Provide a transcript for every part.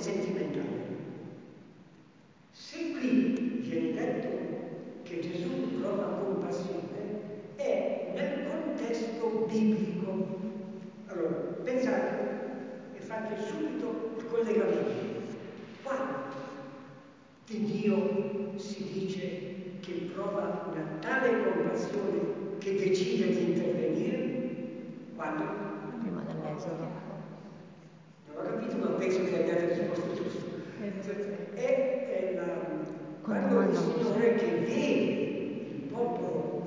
sentimentale. Se qui viene detto che Gesù prova compassione, è nel contesto biblico. Allora, pensate e fate subito il collegamento. Quando di Dio si dice che prova una tale compassione che decide di intervenire? Quando? Prima dell'Esodo. Non ho capito, ma penso che abbiate risposto giusto. È quando il Signore che vede il popolo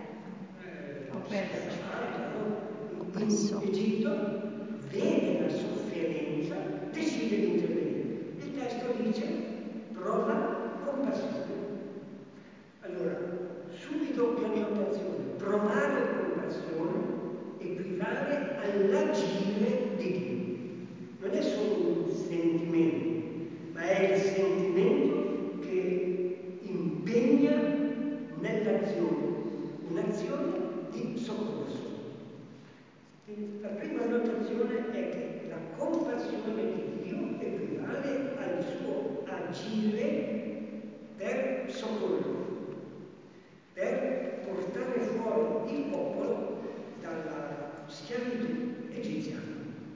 oppresso in Egitto, vede la sofferenza, decide di intervenire. Il testo dice prova compassione. Allora, subito l'annotazione, provare compassione equivale all'agire di Dio. Non è solo un sentimento, ma è il sentimento che impegna nell'azione, un'azione di soccorso. La prima annotazione è che la compassione di Dio equivale al suo agire per soccorrere, per portare fuori il popolo dalla schiavitù egiziana.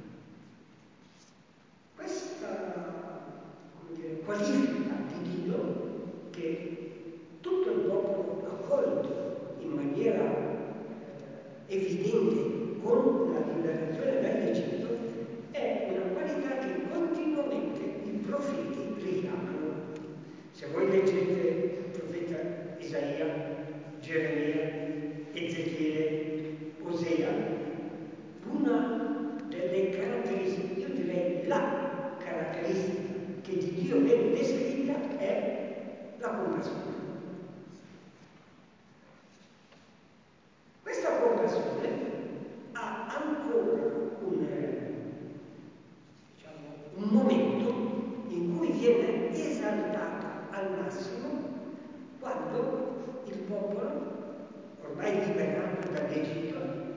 Questa qualifica di Dio, che tutto il popolo ha colto in maniera evidente con la liberazione dall'Egitto, è una qualità che continuamente i profeti richiamano. Se voi leggete il profeta Isaia, Geremia, Ezechiele, Osea, una delle caratteristiche, io direi la caratteristica che di Dio viene descritta è la compassione. Questa compassione ha ancora un momento in cui viene esaltata al massimo quando il popolo, ormai liberato dall'Egitto,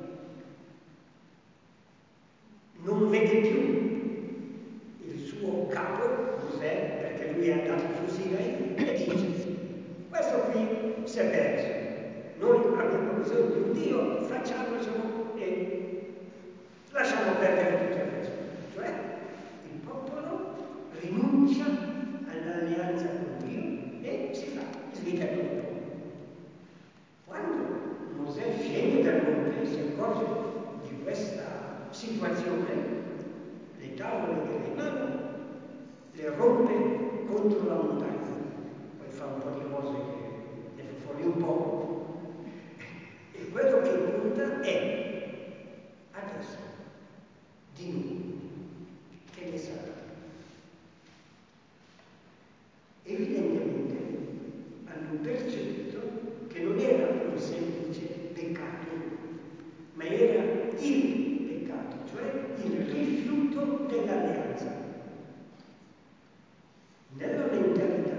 non vede più il suo capo, Mosè, perché lui è andato sul Sinai, e dice: questo qui si è perso, noi abbiamo bisogno di un Dio, facciamocelo e lasciamo perdere tutto il resto. Cioè, il popolo rinuncia all'alleanza con Dio e si fa il vitello d'oro. Quando Mosè scende dal monte e si accorge di questa situazione, le tavole che ha in mano le rompe contro la montagna, poi fa un po' di cose che ne fa fuori un po', e quello che conta è adesso di noi che ne sarà. Evidentemente hanno percepito che non era un semplice peccato, ma era il peccato, cioè il rifiuto dell'alleanza. Nella mentalità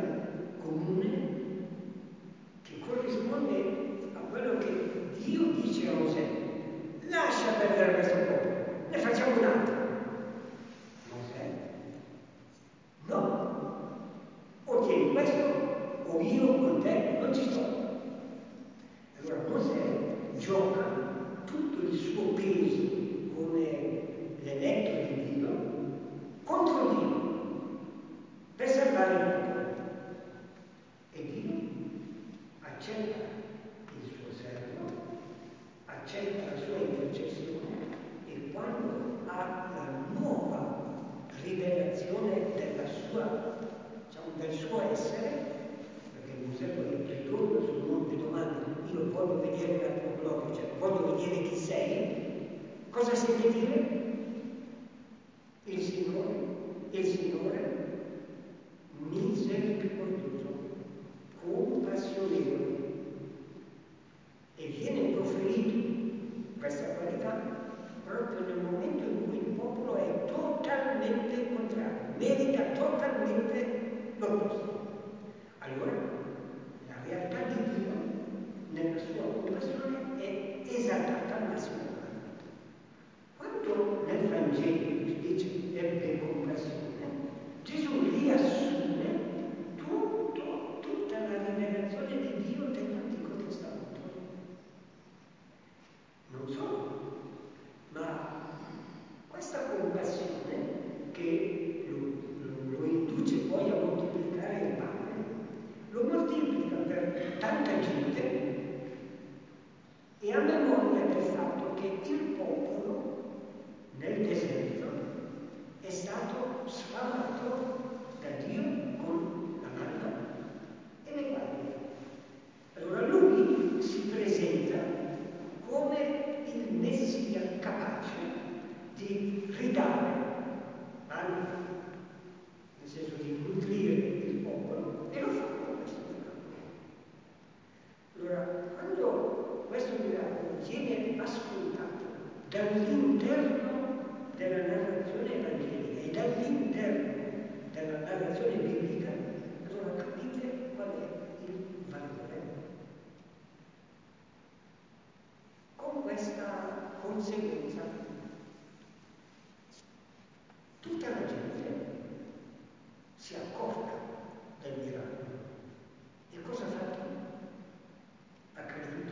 tutta la gente si accorga del miracolo. E cosa ha fatto? Ha creduto?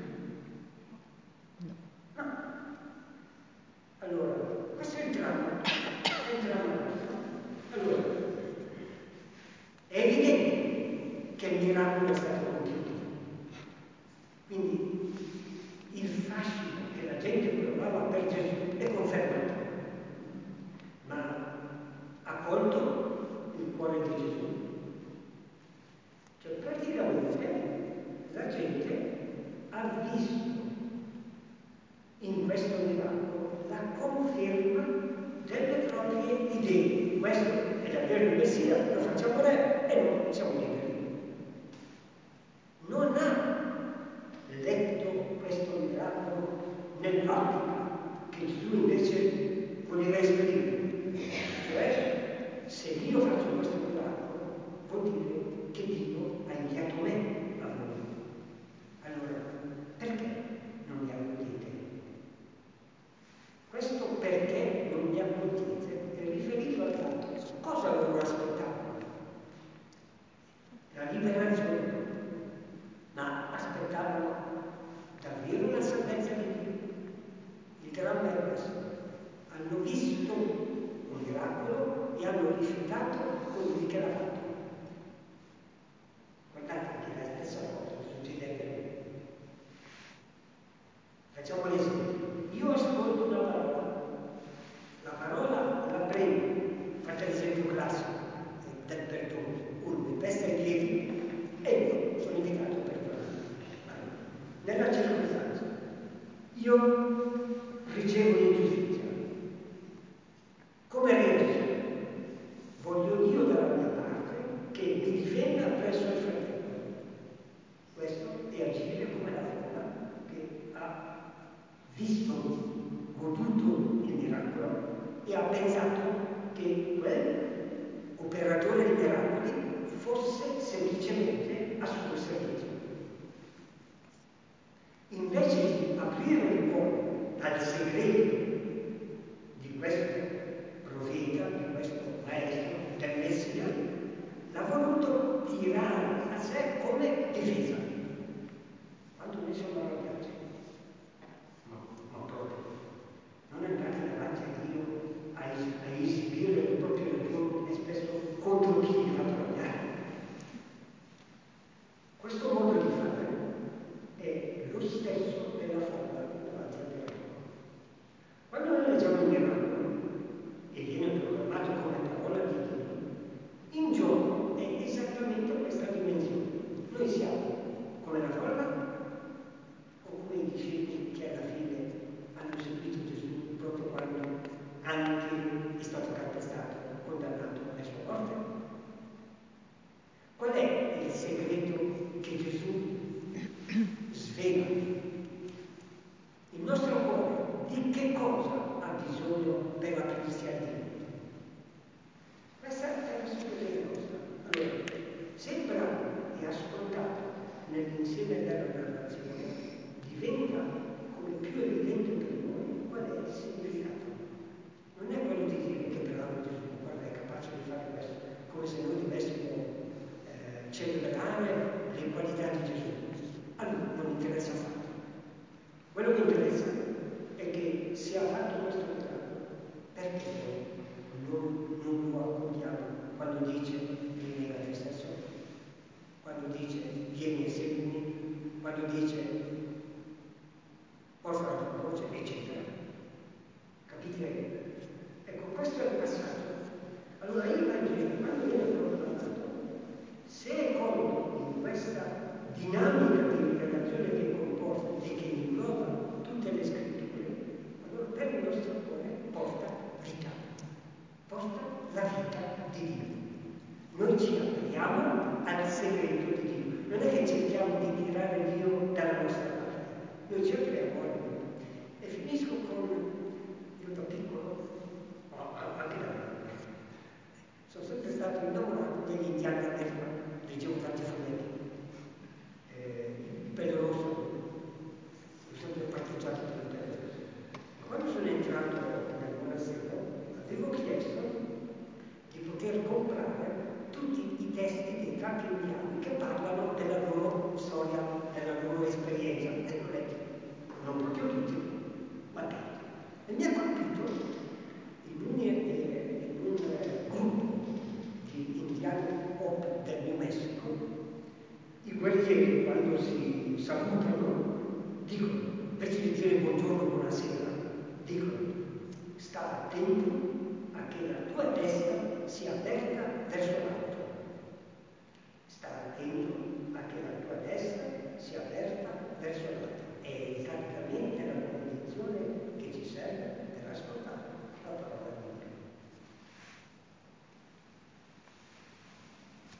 No. Allora, questo è il dramma. È il dramma nostro. Allora, è evidente che il miracolo è stato compiuto. Quindi il fascino che la gente provava per Gesù è confermato. Ma ha colto il cuore di Gesù? Cioè praticamente la gente ha visto in questo miracolo la conferma delle proprie idee. Questo è davvero il Messia, lo facciamo re e noi siamo liberi. Non ha letto questo miracolo nell'ottica che Gesù invece voleva esprimere. Cioè, se io faccio questo miracolo, vuol dire che Dio ha inviato me a voi. Allora, perché non mi applaudite? Questo perché non mi applaudite è riferito al fatto cosa loro aspettavano? La liberazione, ma aspettavano davvero la salvezza di Dio. Il dramma è questo. Hanno visto un miracolo e hanno rifiutato colui che l'ha fatto.